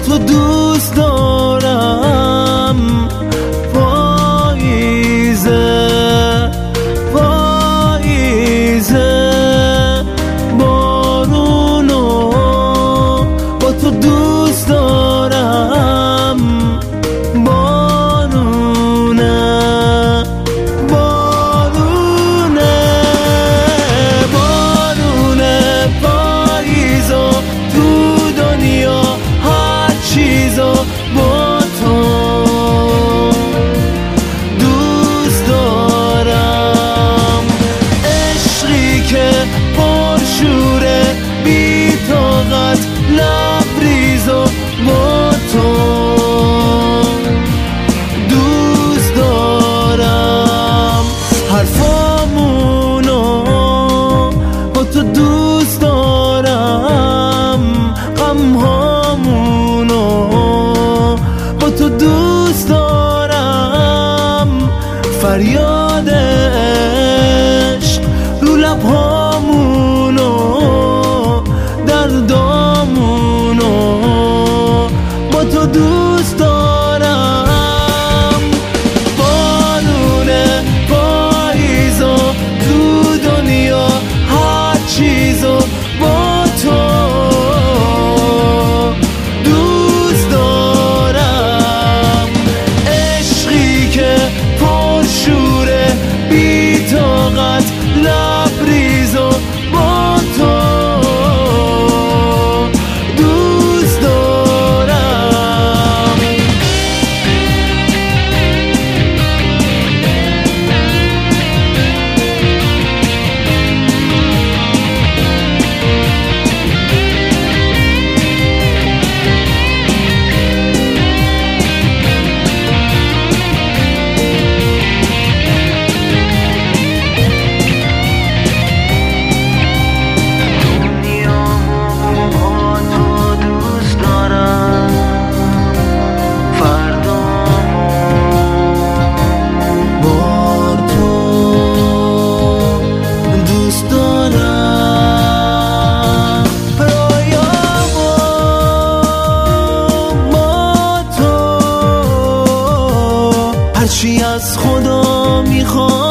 تو دوست دارم. پاییزه پاییزه بارونو با تو دوست دارم. بارونه بارونه بارونه پاییزو تو دنیا هر چیزو با تو دوست دارم. عشقی که پرشوره بی طاقت لبریزو با تو دوست دارم. حرفامونو با تو دوست دارم. غمهامونو با تو دوست دارم. فریاد عشق رو لبهامونو دردامونو با تو دوست دارم. بارونه پاییزو تو دنیا هر چیزو با تو دوست دارم. عشقی که پرشوره بی طاقت لبریزو با تو دوست دارم. هرچی از خدا میخوام